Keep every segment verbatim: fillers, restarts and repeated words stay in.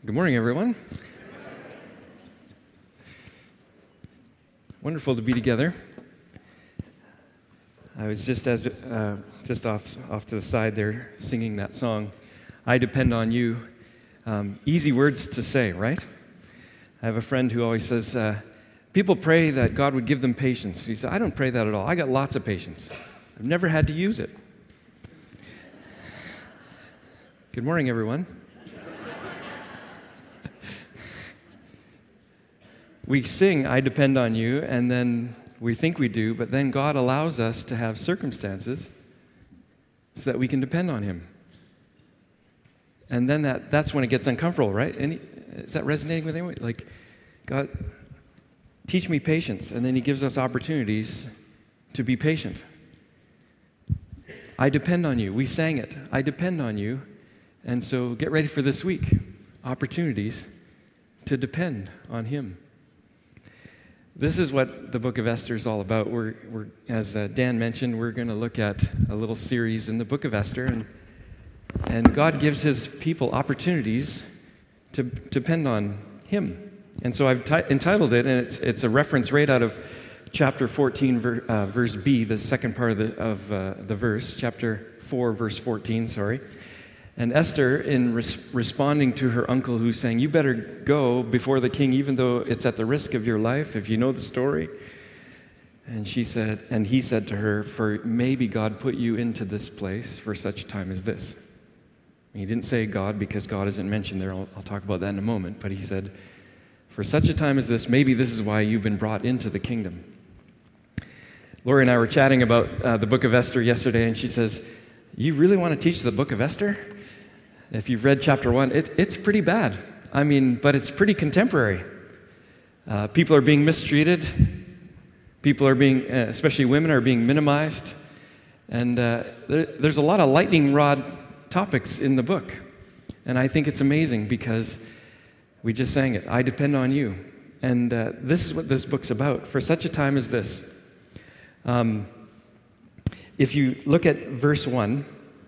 Good morning, everyone. Wonderful to be together. I was just as uh, just off off to the side there singing that song, "I Depend on You." Um, easy words to say, right? I have a friend who always says, uh, people pray that God would give them patience. He said, I don't pray that at all. I got lots of patience. I've never had to use it. Good morning, everyone. We sing, I depend on you, and then we think we do, but then God allows us to have circumstances so that we can depend on Him. And then that, that's when it gets uncomfortable, right? Any, is that resonating with anyone? Like, God, teach me patience, and then He gives us opportunities to be patient. I depend on you. We sang it. I depend on you. And so get ready for this week. Opportunities to depend on Him. This is what the book of Esther is all about. We're, we're as uh, Dan mentioned, we're going to look at a little series in the book of Esther, and, and God gives His people opportunities to depend on Him. And so I've t- entitled it, and it's it's a reference right out of chapter fourteen, ver, uh, verse B, the second part of the of uh, the verse, chapter four, verse fourteen. Sorry. And Esther, in res- responding to her uncle who's saying, you better go before the king, even though it's at the risk of your life, if you know the story. And she said, and he said to her, for maybe God put you into this place for such a time as this. And he didn't say God because God isn't mentioned there. I'll, I'll talk about that in a moment. But he said, for such a time as this, maybe this is why you've been brought into the kingdom. Lori and I were chatting about uh, the book of Esther yesterday, and she says, you really want to teach the book of Esther? If you've read chapter one, it, it's pretty bad. I mean, but it's pretty contemporary. Uh, people are being mistreated. People are being, uh, especially women, are being minimized. And uh, there, there's a lot of lightning rod topics in the book. And I think it's amazing because we just sang it, I depend on you. And uh, this is what this book's about, for such a time as this. Um, if you look at verse one,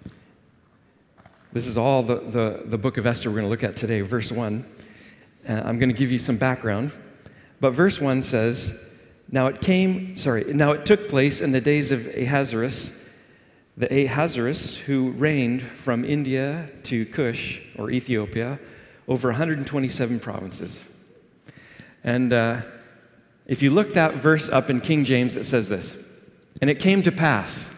this is all the, the, the book of Esther we're going to look at today, verse one. Uh, I'm going to give you some background. But verse one says, Now it came, sorry, now it took place in the days of Ahasuerus, the Ahasuerus who reigned from India to Cush, or Ethiopia, over one hundred twenty-seven provinces. And uh, if you look that verse up in King James, it says this, and it came to pass.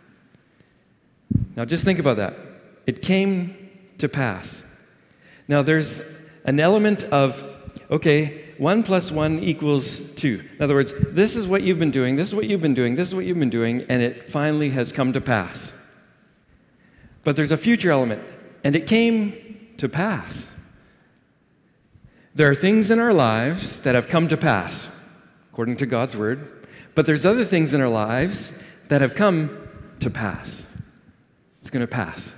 Now just think about that. It came to pass. Now there's an element of, okay, one plus one equals two. In other words, this is what you've been doing, this is what you've been doing, this is what you've been doing, and it finally has come to pass. But there's a future element, and it came to pass. There are things in our lives that have come to pass, according to God's word, but there's other things in our lives that have come to pass. It's going to pass.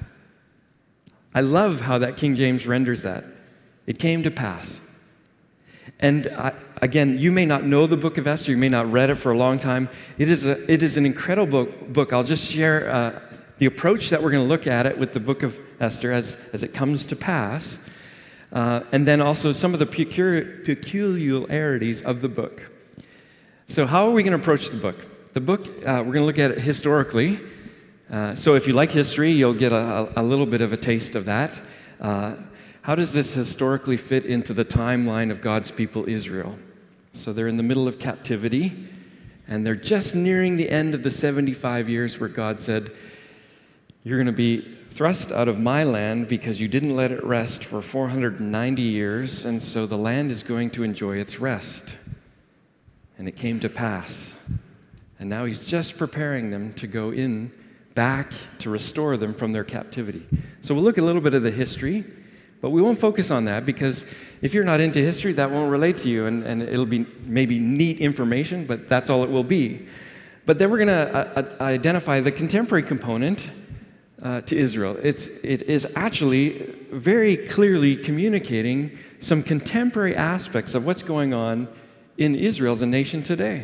I love how that King James renders that. It came to pass. And I, again, you may not know the book of Esther. You may not read it for a long time. It is a, it is an incredible book. I'll just share uh, the approach that we're going to look at it with the book of Esther as, as it comes to pass. Uh, and then also some of the peculiar, peculiarities of the book. So how are we going to approach the book? The book, uh, we're going to look at it historically. Uh, so if you like history, you'll get a, a little bit of a taste of that. Uh, how does this historically fit into the timeline of God's people, Israel? So they're in the middle of captivity, and they're just nearing the end of the seventy-five years where God said, you're going to be thrust out of my land because you didn't let it rest for four hundred ninety years, and so the land is going to enjoy its rest. And it came to pass. And now He's just preparing them to go in back to restore them from their captivity. So we'll look a little bit of the history, but we won't focus on that because if you're not into history, that won't relate to you, and, and it'll be maybe neat information, but that's all it will be. But then we're going to uh, identify the contemporary component uh, to Israel. It's, it is actually very clearly communicating some contemporary aspects of what's going on in Israel as a nation today.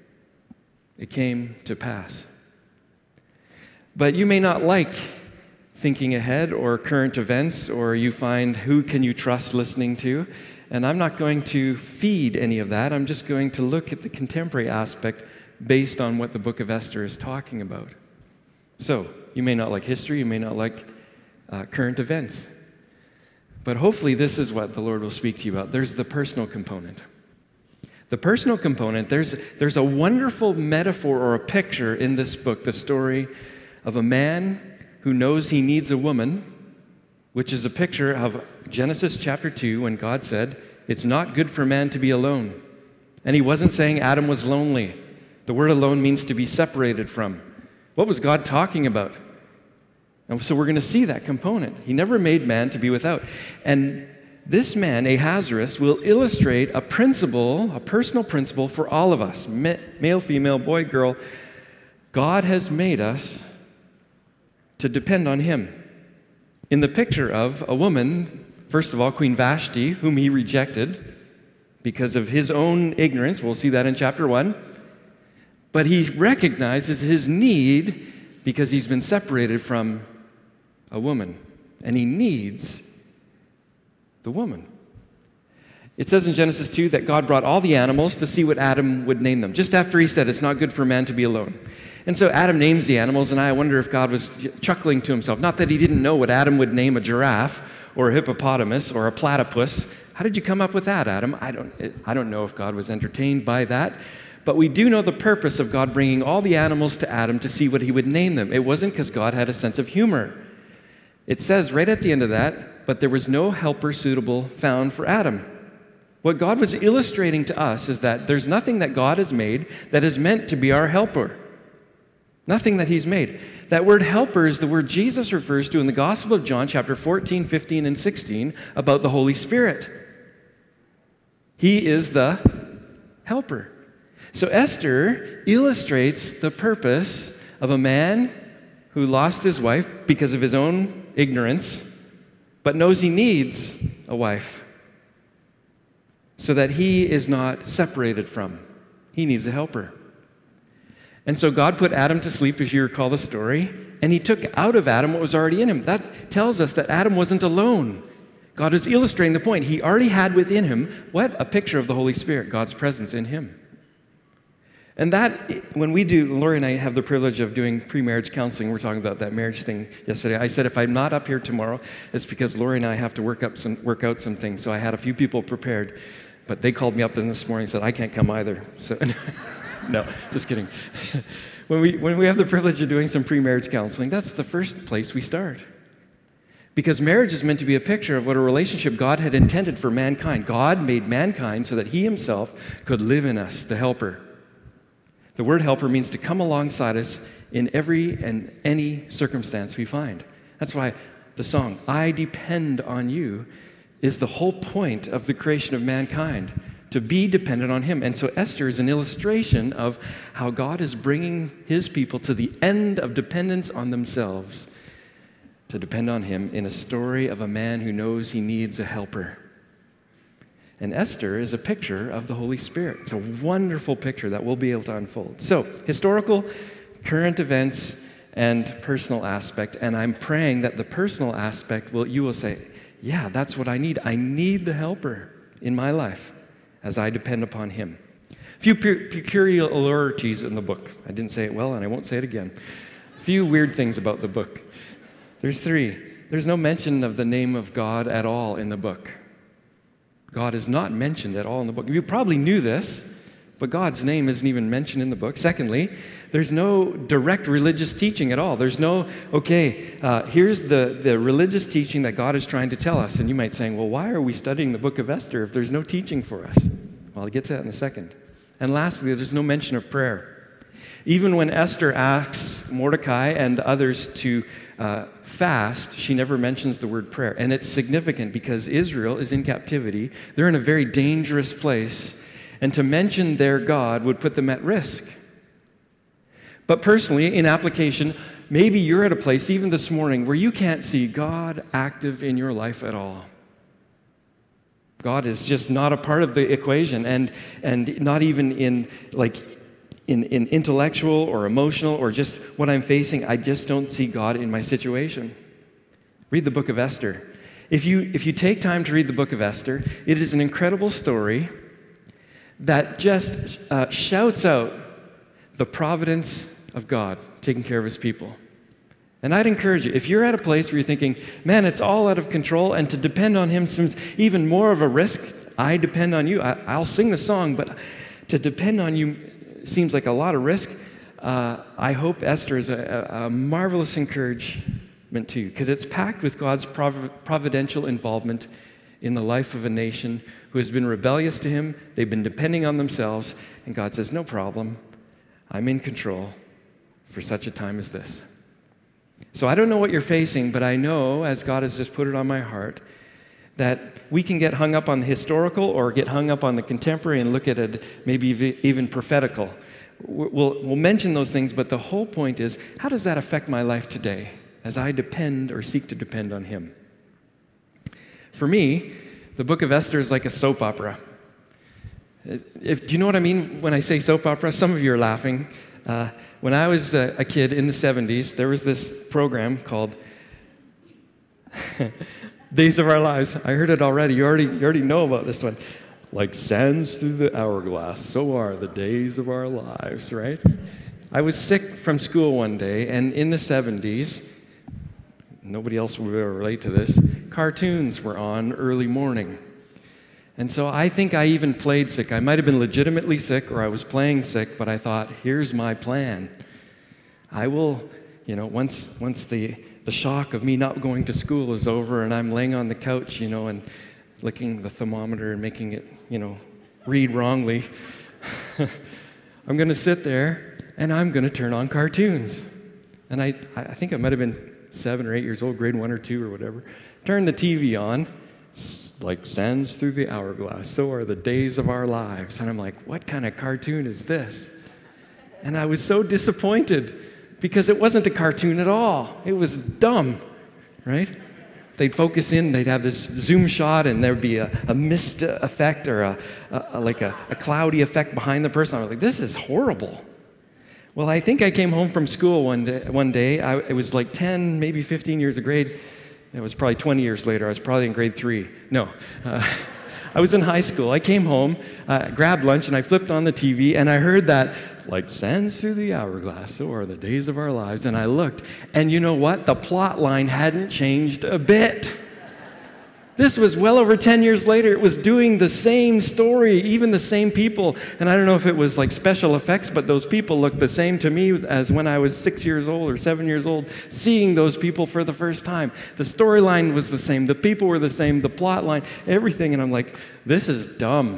It came to pass. But you may not like thinking ahead or current events, or you find who can you trust listening to. And I'm not going to feed any of that. I'm just going to look at the contemporary aspect based on what the book of Esther is talking about. So, you may not like history, you may not like uh, current events. But hopefully this is what the Lord will speak to you about. There's the personal component. The personal component, there's, there's a wonderful metaphor or a picture in this book, the story of a man who knows he needs a woman, which is a picture of Genesis chapter two when God said, it's not good for man to be alone. And he wasn't saying Adam was lonely. The word alone means to be separated from. What was God talking about? And so we're going to see that component. He never made man to be without. And this man, Ahasuerus, will illustrate a principle, a personal principle for all of us, male, female, boy, girl. God has made us to depend on him. In the picture of a woman, first of all, Queen Vashti, whom he rejected because of his own ignorance. We'll see that in chapter one. But he recognizes his need because he's been separated from a woman. And he needs the woman. It says in Genesis two that God brought all the animals to see what Adam would name them, just after he said it's not good for man to be alone. And so Adam names the animals, and I wonder if God was chuckling to himself. Not that he didn't know what Adam would name a giraffe or a hippopotamus or a platypus. How did you come up with that, Adam? I don't, I don't know if God was entertained by that. But we do know the purpose of God bringing all the animals to Adam to see what he would name them. It wasn't because God had a sense of humor. It says right at the end of that, but there was no helper suitable found for Adam. What God was illustrating to us is that there's nothing that God has made that is meant to be our helper. Nothing that he's made. That word helper is the word Jesus refers to in the Gospel of John, chapter fourteen, fifteen, and sixteen, about the Holy Spirit. He is the helper. So Esther illustrates the purpose of a man who lost his wife because of his own ignorance, but knows he needs a wife so that he is not separated from. He needs a helper. And so God put Adam to sleep, if you recall the story, and he took out of Adam what was already in him. That tells us that Adam wasn't alone. God is illustrating the point. He already had within him, what? A picture of the Holy Spirit, God's presence in him. And that, when we do, Lori and I have the privilege of doing pre-marriage counseling. We're talking about that marriage thing yesterday. I said, if I'm not up here tomorrow, it's because Lori and I have to work up some, work out some things. So I had a few people prepared, but they called me up then this morning and said, I can't come either. So, no, just kidding. When we, when we have the privilege of doing some pre-marriage counseling, that's the first place we start. Because marriage is meant to be a picture of what a relationship God had intended for mankind. God made mankind so that he himself could live in us, the helper. The word helper means to come alongside us in every and any circumstance we find. That's why the song, I Depend on You, is the whole point of the creation of mankind, to be dependent on him. And so Esther is an illustration of how God is bringing his people to the end of dependence on themselves, to depend on him in a story of a man who knows he needs a helper. And Esther is a picture of the Holy Spirit. It's a wonderful picture that we'll be able to unfold. So, historical, current events, and personal aspect. And I'm praying that the personal aspect, will you will say, yeah, that's what I need. I need the helper in my life as I depend upon him. A few peculiarities in the book. I didn't say it well, and I won't say it again. A few weird things about the book. There's three. There's no mention of the name of God at all in the book. God is not mentioned at all in the book. You probably knew this, but God's name isn't even mentioned in the book. Secondly, there's no direct religious teaching at all. There's no, okay, uh, here's the, the religious teaching that God is trying to tell us. And you might say, well, why are we studying the book of Esther if there's no teaching for us? Well, I'll get to that in a second. And lastly, there's no mention of prayer. Even when Esther asks Mordecai and others to uh, fast, she never mentions the word prayer. And it's significant because Israel is in captivity. They're in a very dangerous place. And to mention their God would put them at risk. But personally, in application, maybe you're at a place, even this morning, where you can't see God active in your life at all. God is just not a part of the equation, and, and not even in, like, In, in intellectual or emotional or just what I'm facing, I just don't see God in my situation. Read the book of Esther. If you, if you take time to read the book of Esther, it is an incredible story that just uh, shouts out the providence of God taking care of his people. And I'd encourage you, if you're at a place where you're thinking, man, it's all out of control, and to depend on him seems even more of a risk, I depend on you. I, I'll sing the song, but to depend on you seems like a lot of risk. Uh, I hope Esther is a, a, a marvelous encouragement to you, because it's packed with God's prov- providential involvement in the life of a nation who has been rebellious to him. They've been depending on themselves, and God says, no problem. I'm in control for such a time as this. So I don't know what you're facing, but I know, as God has just put it on my heart, that we can get hung up on the historical or get hung up on the contemporary and look at it maybe even prophetical. We'll, we'll mention those things, but the whole point is, how does that affect my life today as I depend or seek to depend on him? For me, the book of Esther is like a soap opera. If, do you know what I mean when I say soap opera? Some of you are laughing. Uh, when I was a, a kid in the seventies, there was this program called Days of Our Lives. I heard it already. You already, you already know about this one. Like sands through the hourglass, so are the days of our lives, right? I was sick from school one day, and in the seventies, nobody else will relate to this, cartoons were on early morning. And so I think I even played sick. I might have been legitimately sick, or I was playing sick, but I thought, here's my plan. I will, you know, once once the, the shock of me not going to school is over and I'm laying on the couch, you know, and licking the thermometer and making it, you know, read wrongly, I'm going to sit there and I'm going to turn on cartoons. And I, I think I might have been seven or eight years old, grade one or two or whatever. Turn the T V on. Like sands through the hourglass, so are the days of our lives. And I'm like, what kind of cartoon is this? And I was so disappointed because it wasn't a cartoon at all. It was dumb, right? They'd focus in, they'd have this zoom shot, and there'd be a, a mist effect or a, a like a, a cloudy effect behind the person. I was like, this is horrible. Well, I think I came home from school one day. One day, I, it was like ten, maybe fifteen years of grade. It was probably twenty years later. I was probably in grade three. No. Uh, I was in high school. I came home, uh, grabbed lunch, and I flipped on the T V, and I heard that, like sands through the hourglass, so are the days of our lives. And I looked, and you know what? The plot line hadn't changed a bit. This was well over ten years later. It was doing the same story, even the same people. And I don't know if it was like special effects, but those people looked the same to me as when I was six years old or seven years old, seeing those people for the first time. The storyline was the same. The people were the same. The plot line, everything. And I'm like, this is dumb.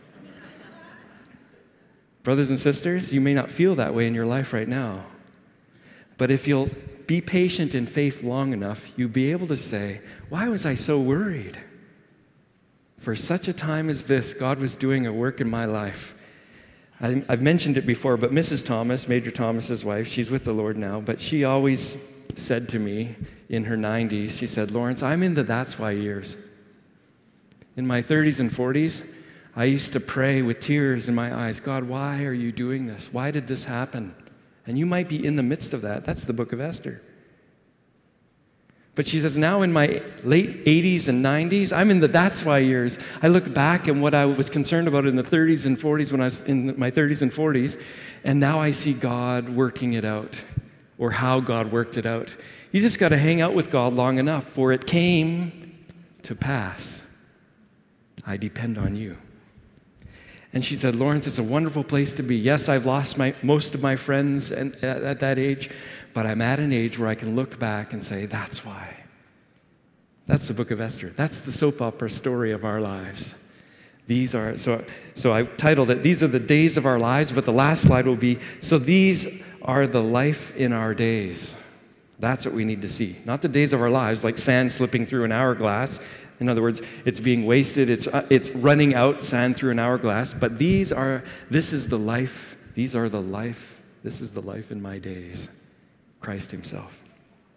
Brothers and sisters, you may not feel that way in your life right now. But if you'll be patient in faith long enough, you'll be able to say, why was I so worried? For such a time as this, God was doing a work in my life. I, I've mentioned it before, but Missus Thomas, Major Thomas's wife, she's with the Lord now, but she always said to me in her nineties, she said, Lawrence, I'm in the that's why years. In my thirties and forties, I used to pray with tears in my eyes, God, why are you doing this? Why did this happen? And you might be in the midst of that. That's the book of Esther. But she says, now in my late eighties and nineties, I'm in the that's why years. I look back at what I was concerned about in the thirties and forties when I was in my thirties and forties, and now I see God working it out, or how God worked it out. You just got to hang out with God long enough, for it came to pass. I depend on you. And she said, Lawrence, it's a wonderful place to be. Yes, I've lost my, most of my friends and, at, at that age, but I'm at an age where I can look back and say, that's why. That's the book of Esther. That's the soap opera story of our lives. These are, so, so I titled it, These are the days of our lives, but the last slide will be, so these are the life in our days. That's what we need to see. Not the days of our lives, like sand slipping through an hourglass. In other words, it's being wasted, it's uh, it's running out sand through an hourglass, but these are, this is the life, these are the life, this is the life in my days, Christ himself.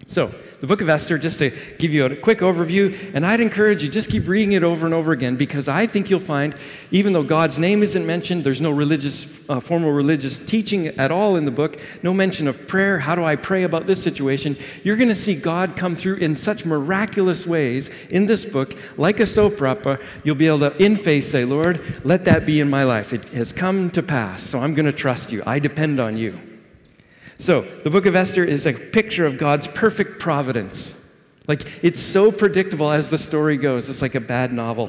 So, the book of Esther, just to give you a quick overview, and I'd encourage you, just keep reading it over and over again, because I think you'll find, even though God's name isn't mentioned, there's no religious, uh, formal religious teaching at all in the book, no mention of prayer, how do I pray about this situation, you're going to see God come through in such miraculous ways in this book, like a soap opera. You'll be able to, in faith, say, Lord, let that be in my life. It has come to pass, so I'm going to trust you. I depend on you. So, the book of Esther is a picture of God's perfect providence. Like, it's so predictable as the story goes. It's like a bad novel.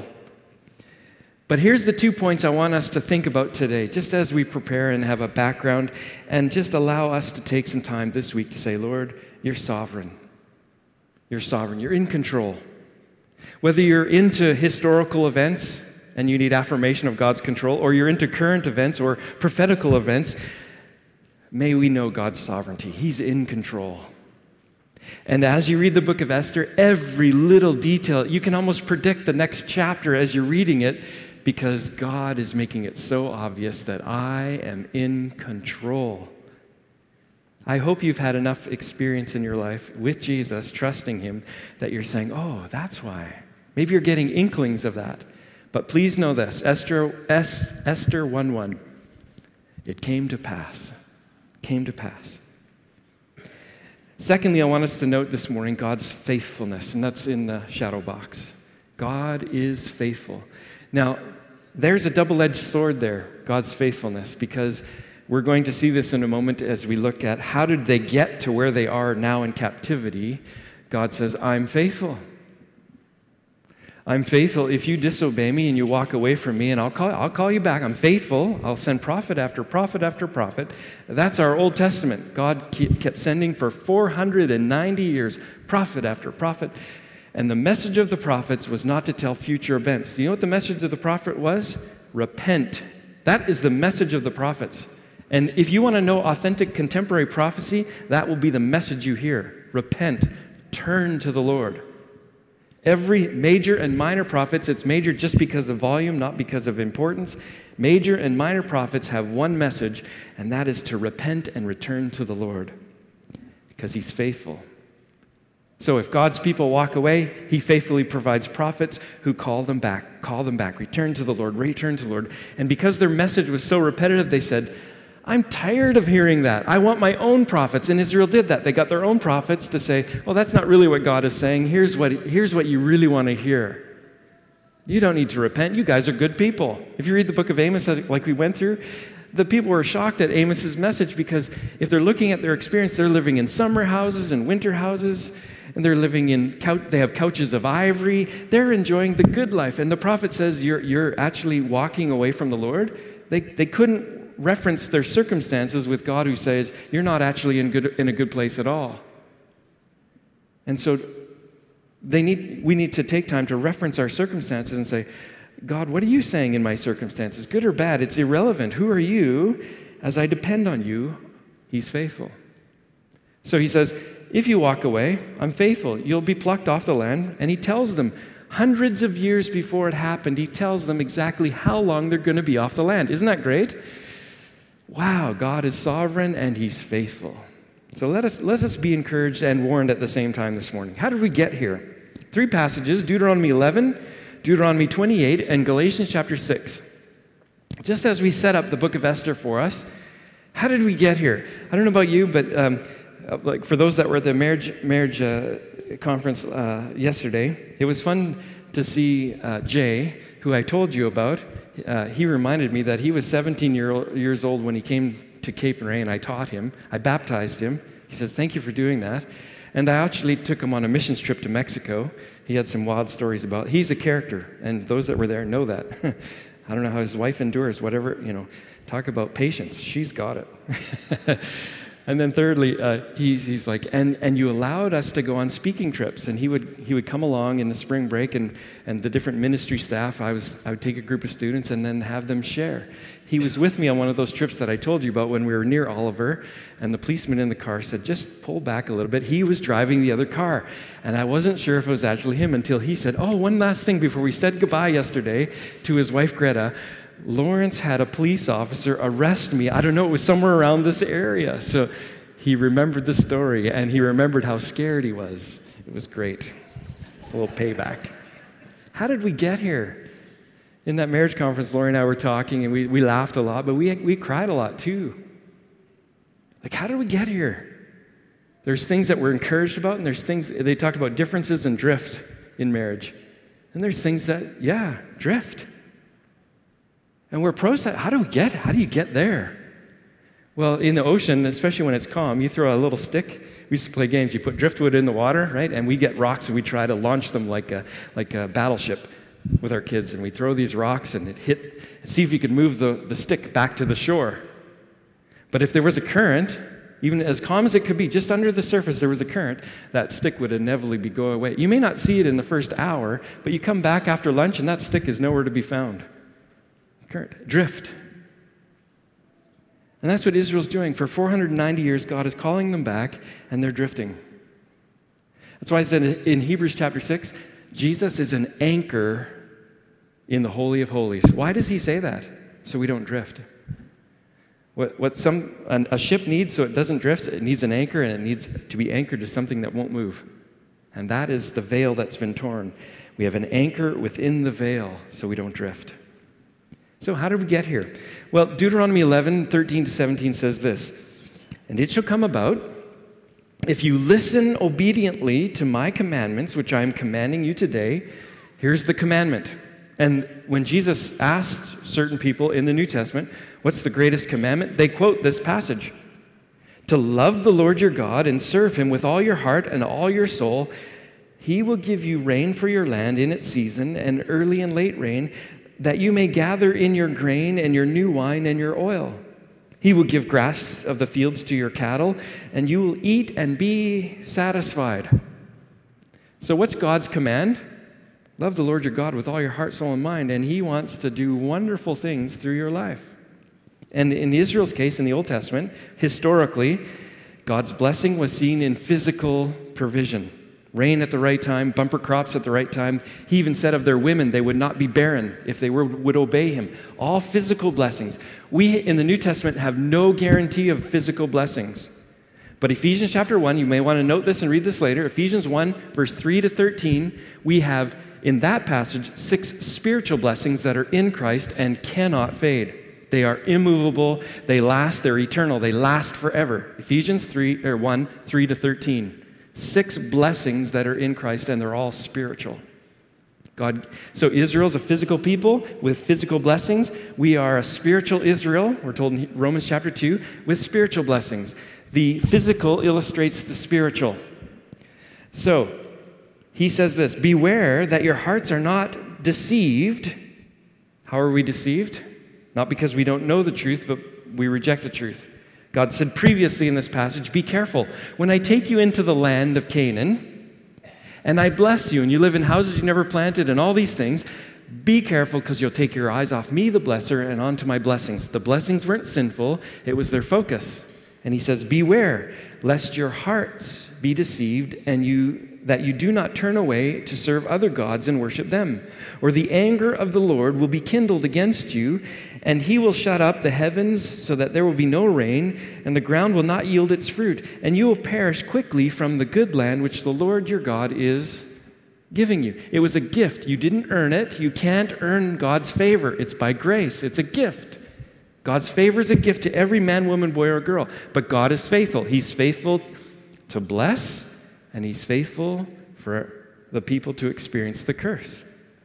But here's the two points I want us to think about today, just as we prepare and have a background, and just allow us to take some time this week to say, Lord, you're sovereign. You're sovereign. You're in control. Whether you're into historical events and you need affirmation of God's control, or you're into current events or prophetical events, may we know God's sovereignty. He's in control. And as you read the book of Esther, every little detail, you can almost predict the next chapter as you're reading it, because God is making it so obvious that I am in control. I hope you've had enough experience in your life with Jesus, trusting him, that you're saying, oh, that's why. Maybe you're getting inklings of that. But please know this, Esther, es, Esther one one, it came to pass. Came to pass. Secondly, I want us to note this morning God's faithfulness, and that's in the shadow box. God is faithful. Now, there's a double-edged sword there, God's faithfulness, because we're going to see this in a moment as we look at how did they get to where they are now in captivity. God says, I'm faithful. I'm faithful if you disobey me and you walk away from me, and I'll call, I'll call you back. I'm faithful. I'll send prophet after prophet after prophet. That's our Old Testament. God kept sending for four hundred ninety years, prophet after prophet. And the message of the prophets was not to tell future events. Do you know what the message of the prophet was? Repent. That is the message of the prophets. And if you want to know authentic contemporary prophecy, that will be the message you hear. Repent. Turn to the Lord. Every major and minor prophets, it's major just because of volume, not because of importance. Major and minor prophets have one message, and that is to repent and return to the Lord, because he's faithful. So if God's people walk away, he faithfully provides prophets who call them back, call them back, return to the Lord, return to the Lord. And because their message was so repetitive, they said, I'm tired of hearing that. I want my own prophets. And Israel did that. They got their own prophets to say, well, that's not really what God is saying. Here's what, here's what you really want to hear. You don't need to repent. You guys are good people. If you read the book of Amos, like we went through, the people were shocked at Amos's message, because if they're looking at their experience, they're living in summer houses and winter houses, and they're living in, couch, they have couches of ivory. They're enjoying the good life. And the prophet says, you're, you're actually walking away from the Lord. They, they couldn't reference their circumstances with God, who says, you're not actually in good in a good place at all. And so they need we need to take time to reference our circumstances and say, God, what are you saying in my circumstances? Good or bad, it's irrelevant. Who are you? As I depend on you, he's faithful. So he says, if you walk away, I'm faithful. You'll be plucked off the land. And he tells them, hundreds of years before it happened, he tells them exactly how long they're going to be off the land. Isn't that great? Wow, God is sovereign and he's faithful. So let us let us be encouraged and warned at the same time this morning. How did we get here? Three passages, Deuteronomy eleven, Deuteronomy twenty-eight, and Galatians chapter six. Just as we set up the book of Esther for us, how did we get here? I don't know about you, but um, like for those that were at the marriage, marriage uh, conference uh, yesterday, it was fun to see uh, Jay, who I told you about. Uh, he reminded me that he was seventeen year, years old when he came to Cape and Ray, and I taught him. I baptized him. He says, thank you for doing that. And I actually took him on a missions trip to Mexico. He had some wild stories about, he's a character, and those that were there know that. I don't know how his wife endures, whatever, you know, talk about patience. She's got it. And then thirdly, uh, he, he's like, and, and you allowed us to go on speaking trips. And he would he would come along in the spring break, and, and the different ministry staff, I was I would take a group of students and then have them share. He was with me on one of those trips that I told you about when we were near Oliver, and the policeman in the car said, just pull back a little bit. He was driving the other car, and I wasn't sure if it was actually him until he said, oh, one last thing before we said goodbye yesterday to his wife, Greta. Lawrence had a police officer arrest me. I don't know, it was somewhere around this area. So he remembered the story, and he remembered how scared he was. It was great. A little payback. How did we get here? In that marriage conference, Lori and I were talking, and we, we laughed a lot, but we, we cried a lot too. Like, how did we get here? There's things that we're encouraged about, and there's things, they talked about differences and drift in marriage. And there's things that, yeah, drift. And we're process. How do we get, how do you get there? Well, in the ocean, especially when it's calm, you throw a little stick. We used to play games. You put driftwood in the water, right? And we get rocks, and we try to launch them like a, like a battleship with our kids. And we throw these rocks, and it hit, and see if you could move the, the stick back to the shore. But if there was a current, even as calm as it could be, just under the surface there was a current, that stick would inevitably be going away. You may not see it in the first hour, but you come back after lunch, and that stick is nowhere to be found. Current. Drift. And that's what Israel's doing. For four hundred ninety years, God is calling them back, and they're drifting. That's why I said in Hebrews chapter six, Jesus is an anchor in the Holy of Holies. Why does he say that? So we don't drift. What, what some an, a ship needs so it doesn't drift, it needs an anchor, and it needs to be anchored to something that won't move. And that is the veil that's been torn. We have an anchor within the veil so we don't drift. So how did we get here? Well, Deuteronomy eleven, thirteen to seventeen says this, "And it shall come about, if you listen obediently to my commandments, which I am commanding you today," here's the commandment. And when Jesus asked certain people in the New Testament, what's the greatest commandment? They quote this passage. "To love the Lord your God and serve him with all your heart and all your soul. He will give you rain for your land in its season, and early and late rain, that you may gather in your grain and your new wine and your oil. He will give grass of the fields to your cattle, and you will eat and be satisfied." So what's God's command? Love the Lord your God with all your heart, soul, and mind, and he wants to do wonderful things through your life. And in Israel's case, in the Old Testament, historically, God's blessing was seen in physical provision. Rain at the right time, bumper crops at the right time. He even said of their women, they would not be barren if they were, would obey him. All physical blessings. We, in the New Testament, have no guarantee of physical blessings. But Ephesians chapter one, you may want to note this and read this later. Ephesians one, verse three to thirteen, we have, in that passage, six spiritual blessings that are in Christ and cannot fade. They are immovable, they last, they're eternal, they last forever. Ephesians three, or one, three to thirteen. Six blessings that are in Christ, and they're all spiritual. God, so Israel's a physical people with physical blessings. We are a spiritual Israel, we're told in Romans chapter two, with spiritual blessings. The physical illustrates the spiritual. So, he says this, "Beware that your hearts are not deceived." How are we deceived? Not because we don't know the truth, but we reject the truth. God said previously in this passage, "Be careful. When I take you into the land of Canaan, and I bless you, and you live in houses you never planted, and all these things, be careful, because you'll take your eyes off me, the blesser, and onto my blessings." The blessings weren't sinful. It was their focus. And he says, "Beware, lest your hearts be deceived, and you that you do not turn away to serve other gods and worship them. Or the anger of the Lord will be kindled against you, and he will shut up the heavens so that there will be no rain, and the ground will not yield its fruit, and you will perish quickly from the good land which the Lord your God is giving you." It was a gift. You didn't earn it. You can't earn God's favor. It's by grace. It's a gift. God's favor is a gift to every man, woman, boy, or girl. But God is faithful. He's faithful to bless, and he's faithful for the people to experience the curse.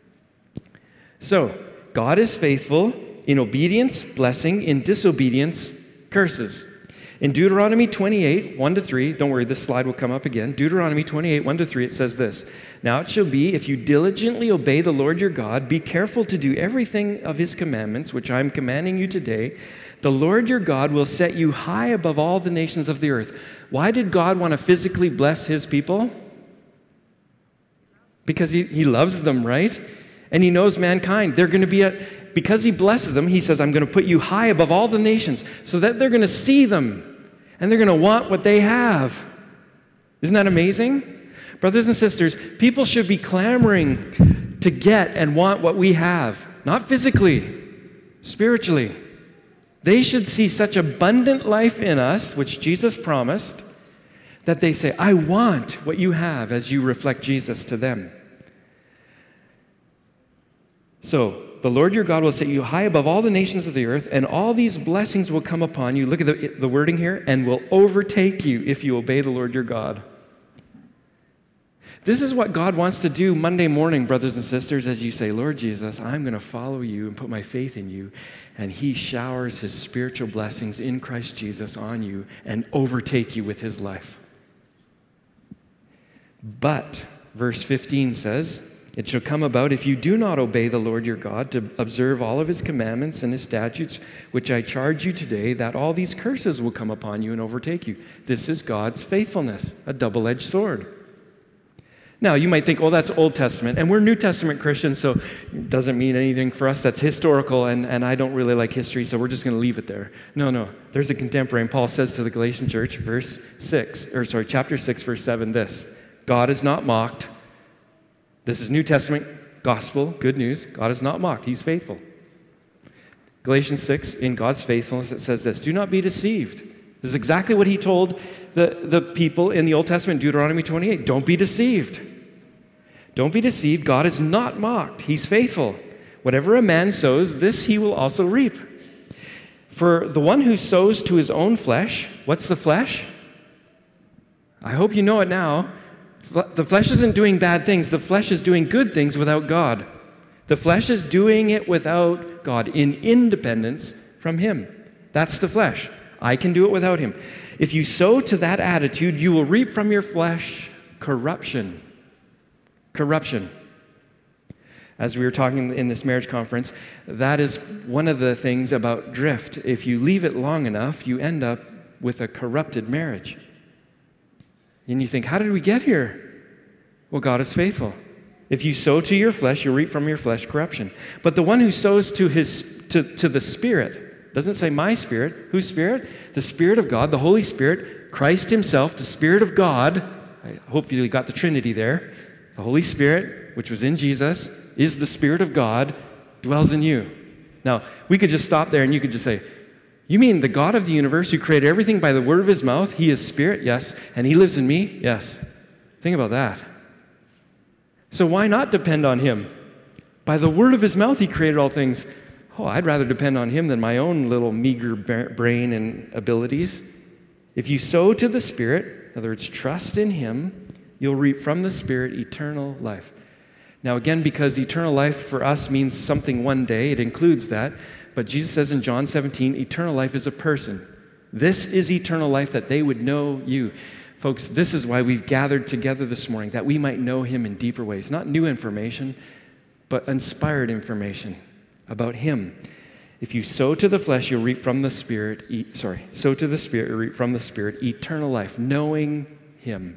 So, God is faithful in obedience, blessing; in disobedience, curses. In Deuteronomy twenty-eight, one to three, don't worry, this slide will come up again. Deuteronomy twenty-eight, one to three, it says this, "Now it shall be, if you diligently obey the Lord your God, be careful to do everything of his commandments, which I am commanding you today, the Lord your God will set you high above all the nations of the earth." Why did God want to physically bless his people? Because he, he loves them, right? And he knows mankind. They're going to be a, because he blesses them, he says, "I'm going to put you high above all the nations," so that they're going to see them and they're going to want what they have. Isn't that amazing? Brothers and sisters, people should be clamoring to get and want what we have. Not physically, spiritually. They should see such abundant life in us, which Jesus promised, that they say, I want what you have, as you reflect Jesus to them. So, the Lord your God will set you high above all the nations of the earth, and all these blessings will come upon you. Look at the, the wording here, and will overtake you if you obey the Lord your God. This is what God wants to do Monday morning, brothers and sisters, as you say, Lord Jesus, I'm going to follow you and put my faith in you. And he showers his spiritual blessings in Christ Jesus on you and overtake you with his life. But, verse fifteen says, it shall come about if you do not obey the Lord your God to observe all of his commandments and his statutes, which I charge you today, that all these curses will come upon you and overtake you. This is God's faithfulness, a double-edged sword. Now, you might think, oh, that's Old Testament, and we're New Testament Christians, so it doesn't mean anything for us. That's historical, and, and I don't really like history, so we're just going to leave it there. No, no. There's a contemporary, and Paul says to the Galatian church, verse six, or sorry, chapter six, verse seven, this, God is not mocked. This is New Testament gospel, good news. God is not mocked. He's faithful. Galatians six, in God's faithfulness, it says this, do not be deceived. This is exactly what he told the, the people in the Old Testament, Deuteronomy twenty-eight. Don't be deceived. Don't be deceived. God is not mocked. He's faithful. Whatever a man sows, this he will also reap. For the one who sows to his own flesh, what's the flesh? I hope you know it now. The flesh isn't doing bad things. The flesh is doing good things without God. The flesh is doing it without God, in independence from him. That's the flesh. I can do it without him. If you sow to that attitude, you will reap from your flesh corruption. Corruption. As we were talking in this marriage conference, that is one of the things about drift. If you leave it long enough, you end up with a corrupted marriage. And you think, how did we get here? Well, God is faithful. If you sow to your flesh, you'll reap from your flesh corruption. But the one who sows to his to, to the Spirit, doesn't say my spirit. Whose spirit? The Spirit of God, the Holy Spirit, Christ himself, the Spirit of God. Hopefully you got the Trinity there. The Holy Spirit, which was in Jesus, is the Spirit of God, dwells in you. Now, we could just stop there and you could just say, you mean the God of the universe who created everything by the word of his mouth? He is Spirit, yes. And he lives in me? Yes. Think about that. So why not depend on him? By the word of his mouth he created all things. Oh, I'd rather depend on him than my own little meager brain and abilities. If you sow to the Spirit, in other words, trust in him, you'll reap from the Spirit eternal life. Now again, because eternal life for us means something one day, it includes that. But Jesus says in John seventeen, eternal life is a person. This is eternal life, that they would know you. Folks, this is why we've gathered together this morning, that we might know him in deeper ways. Not new information, but inspired information about him. If you sow to the flesh, you'll reap from the Spirit, e- sorry, sow to the Spirit, you'll reap from the Spirit eternal life, knowing him.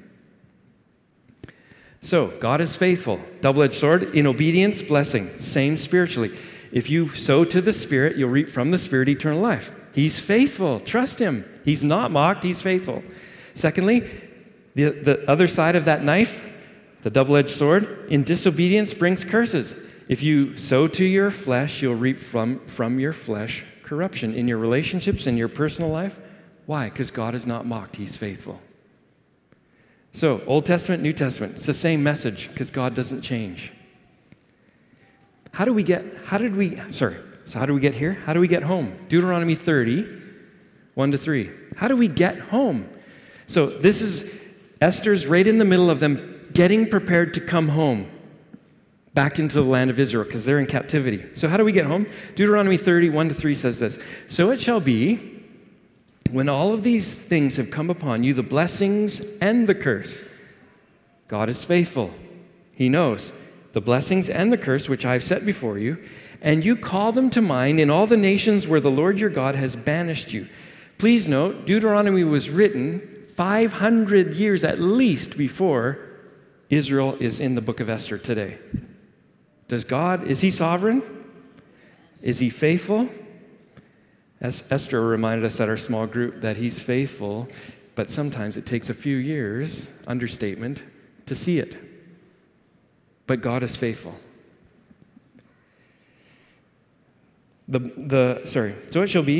So, God is faithful. Double-edged sword. In obedience, blessing. Same spiritually. If you sow to the Spirit, you'll reap from the Spirit eternal life. He's faithful. Trust him. He's not mocked. He's faithful. Secondly, the, the other side of that knife, the double-edged sword, in disobedience brings curses. If you sow to your flesh, you'll reap from, from your flesh corruption in your relationships, in your personal life. Why? Because God is not mocked. He's faithful. So, Old Testament, New Testament, it's the same message because God doesn't change. How do we get, how did we, sorry, so how do we get here? How do we get home? Deuteronomy thirty, one to three. How do we get home? So this is, Esther's right in the middle of them getting prepared to come home back into the land of Israel because they're in captivity. So how do we get home? Deuteronomy thirty, one to three says this, so it shall be, when all of these things have come upon you, the blessings and the curse, God is faithful. He knows the blessings and the curse which I have set before you, and you call them to mind in all the nations where the Lord your God has banished you. Please note, Deuteronomy was written five hundred years at least before Israel is in the book of Esther today. Does God, is he sovereign? Is he faithful? As Esther reminded us at our small group that he's faithful, but sometimes it takes a few years, understatement, to see it. But God is faithful. The, the, sorry, so it shall be,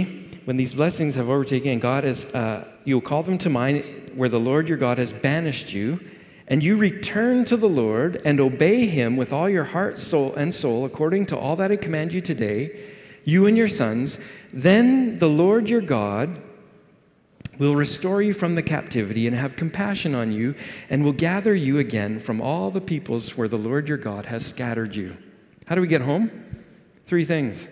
when these blessings have overtaken, and God is, uh, you'll call them to mind where the Lord your God has banished you, and you return to the Lord and obey him with all your heart, soul, and soul, according to all that I command you today, you and your sons, then the Lord your God will restore you from the captivity and have compassion on you, and will gather you again from all the peoples where the Lord your God has scattered you. How do we get home? Three things.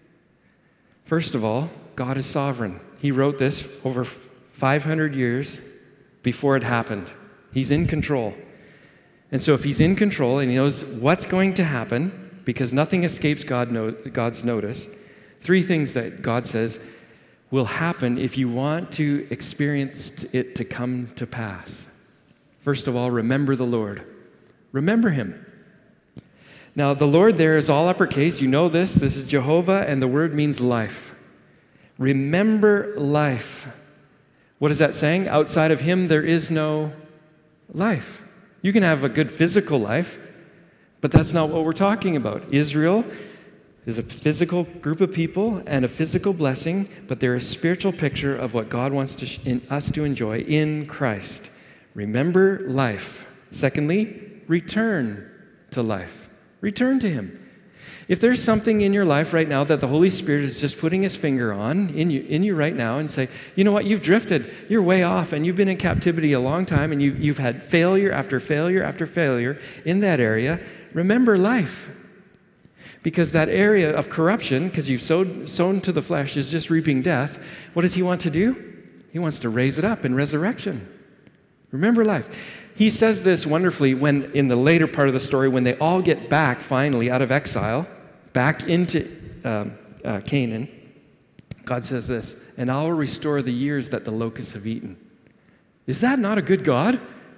First of all, God is sovereign. He wrote this over five hundred years before it happened. He's in control. And so if he's in control and he knows what's going to happen, because nothing escapes God no, God's notice, three things that God says will happen if you want to experience it to come to pass. First of all, remember the Lord. Remember him. Now, the Lord there is all uppercase. You know this. This is Jehovah, and the word means life. Remember life. What is that saying? Outside of him, there is no life. You can have a good physical life, but that's not what we're talking about. Israel is a physical group of people and a physical blessing, but they're a spiritual picture of what God wants to sh- in us to enjoy in Christ. Remember life. Secondly, return to life. Return to him. If there's something in your life right now that the Holy Spirit is just putting his finger on in you, in you right now and say, you know what, you've drifted, you're way off, and you've been in captivity a long time, and you, you've had failure after failure after failure in that area, remember life. Because that area of corruption, because you've sowed, sown to the flesh, is just reaping death. What does he want to do? He wants to raise it up in resurrection. Remember life. He says this wonderfully when, in the later part of the story, when they all get back finally out of exile, back into um, uh, Canaan, God says this, and I will restore the years that the locusts have eaten. Is that not a good God?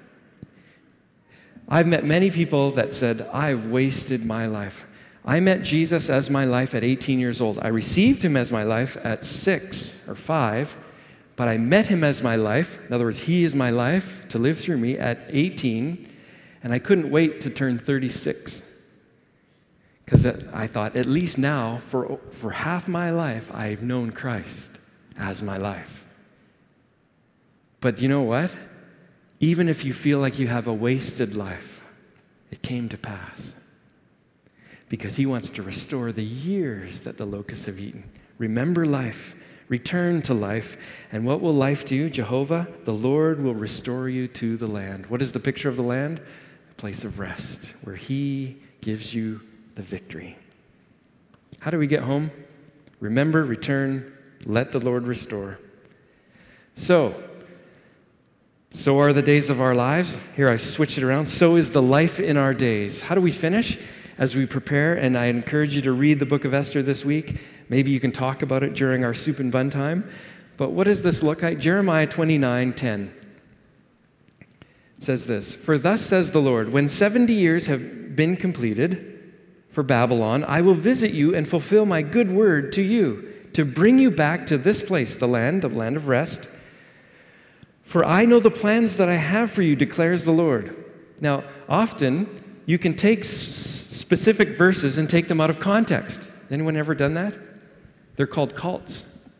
I've met many people that said, I've wasted my life. I met Jesus as my life at eighteen years old. I received him as my life at six or five, but I met him as my life. In other words, he is my life to live through me at eighteen, and I couldn't wait to turn thirty-six. Because I thought, at least now, for, for half my life, I've known Christ as my life. But you know what? Even if you feel like you have a wasted life, it came to pass. Because he wants to restore the years that the locusts have eaten. Remember life. Return to life. And what will life do? Jehovah, the Lord, will restore you to the land. What is the picture of the land? A place of rest, where he gives you the victory. How do we get home? Remember, return, let the Lord restore. So, so are the days of our lives. Here I switched it around. So is the life in our days. How do we finish? As we prepare, and I encourage you to read the book of Esther this week. Maybe you can talk about it during our soup and bun time. But what does this look like? Jeremiah twenty-nine ten says this, for thus says the Lord, when seventy years have been completed for Babylon, I will visit you and fulfill my good word to you, to bring you back to this place, the land, the land of rest. For I know the plans that I have for you, declares the Lord. Now, often you can take specific verses and take them out of context. Anyone ever done that? They're called cults.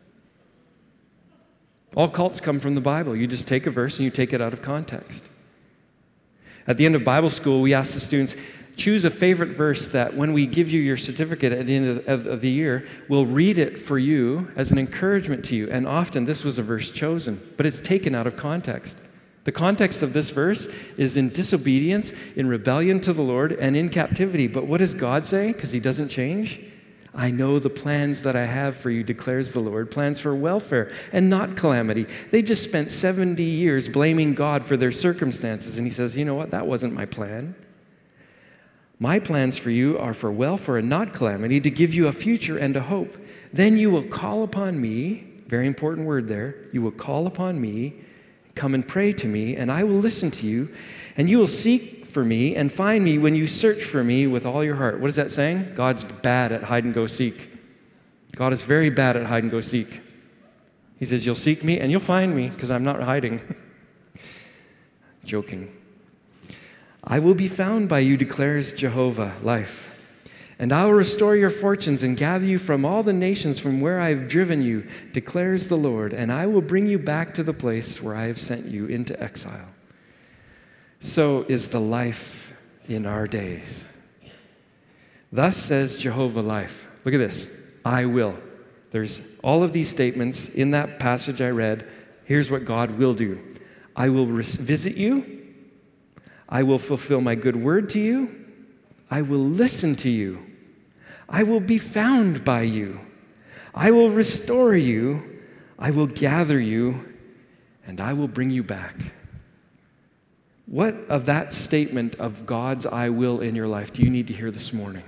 All cults come from the Bible. You just take a verse and you take it out of context. At the end of Bible school, we ask the students, choose a favorite verse that when we give you your certificate at the end of, of, of the year, we'll read it for you as an encouragement to you. And often this was a verse chosen, but it's taken out of context. The context of this verse is in disobedience, in rebellion to the Lord, and in captivity. But what does God say? Because he doesn't change. I know the plans that I have for you, declares the Lord, plans for welfare and not calamity. They just spent seventy years blaming God for their circumstances. And he says, you know what? That wasn't my plan. My plans for you are for welfare and not calamity, to give you a future and a hope. Then you will call upon me, very important word there, you will call upon me, come and pray to me, and I will listen to you, and you will seek for me and find me when you search for me with all your heart. What is that saying? God's bad at hide and go seek. God is very bad at hide and go seek. He says, you'll seek me and you'll find me because I'm not hiding. Joking. I will be found by you, declares Jehovah, life. And I will restore your fortunes and gather you from all the nations from where I have driven you, declares the Lord, and I will bring you back to the place where I have sent you into exile. So is the life in our days. Thus says Jehovah Life. Look at this. I will. There's all of these statements in that passage I read. Here's what God will do. I will res- visit you. I will fulfill my good word to you. I will listen to you. I will be found by you. I will restore you. I will gather you, and I will bring you back. What of that statement of God's I will in your life do you need to hear this morning?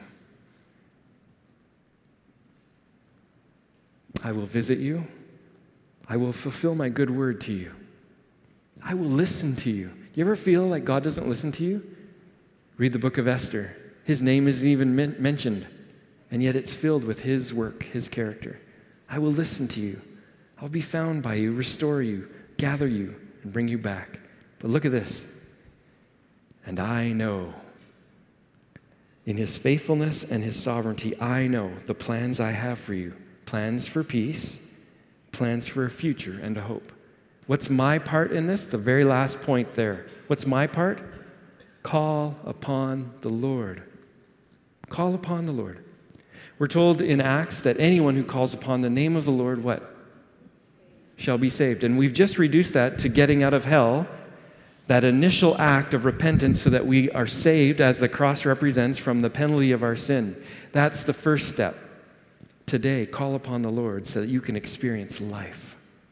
I will visit you. I will fulfill my good word to you. I will listen to you. You ever feel like God doesn't listen to you? Read the book of Esther. His name isn't even men- mentioned, and yet it's filled with his work, his character. I will listen to you. I'll be found by you, restore you, gather you, and bring you back. But look at this. And I know, in his faithfulness and his sovereignty, I know the plans I have for you. Plans for peace, plans for a future and a hope. What's my part in this? The very last point there. What's my part? Call upon the Lord. Call upon the Lord. We're told in Acts that anyone who calls upon the name of the Lord, what? Shall be saved. And we've just reduced that to getting out of hell, that initial act of repentance so that we are saved, as the cross represents, from the penalty of our sin. That's the first step. Today, call upon the Lord so that you can experience life.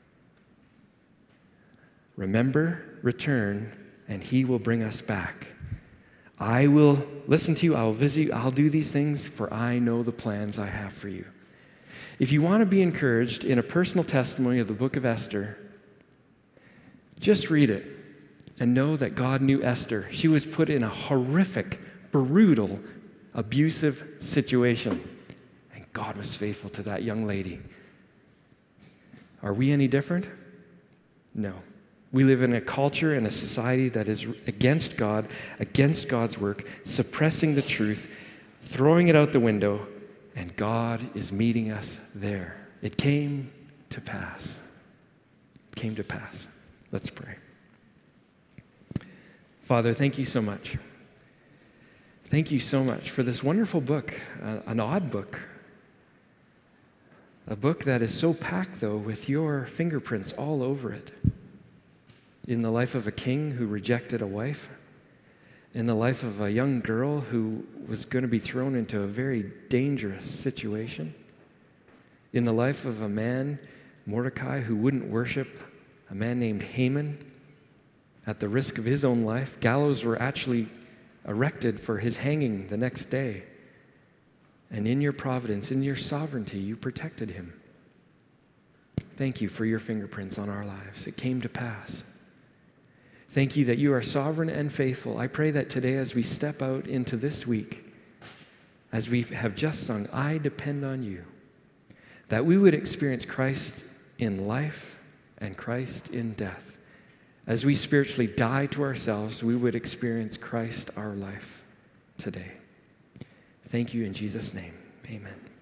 Remember, return, and he will bring us back. I will listen to you, I will visit you, I'll do these things, for I know the plans I have for you. If you want to be encouraged in a personal testimony of the book of Esther, just read it and know that God knew Esther. She was put in a horrific, brutal, abusive situation, and God was faithful to that young lady. Are we any different? No. We live in a culture and a society that is against God, against God's work, suppressing the truth, throwing it out the window, and God is meeting us there. It came to pass. It came to pass. Let's pray. Father, thank you so much. Thank you so much for this wonderful book, uh, an odd book. A book that is so packed, though, with your fingerprints all over it. In the life of a king who rejected a wife, in the life of a young girl who was going to be thrown into a very dangerous situation, in the life of a man, Mordecai, who wouldn't worship a man named Haman at the risk of his own life. Gallows were actually erected for his hanging the next day. And in your providence, in your sovereignty, you protected him. Thank you for your fingerprints on our lives. It came to pass. Thank you that you are sovereign and faithful. I pray that today as we step out into this week, as we have just sung, I depend on you, that we would experience Christ in life and Christ in death. As we spiritually die to ourselves, we would experience Christ our life today. Thank you in Jesus' name. Amen.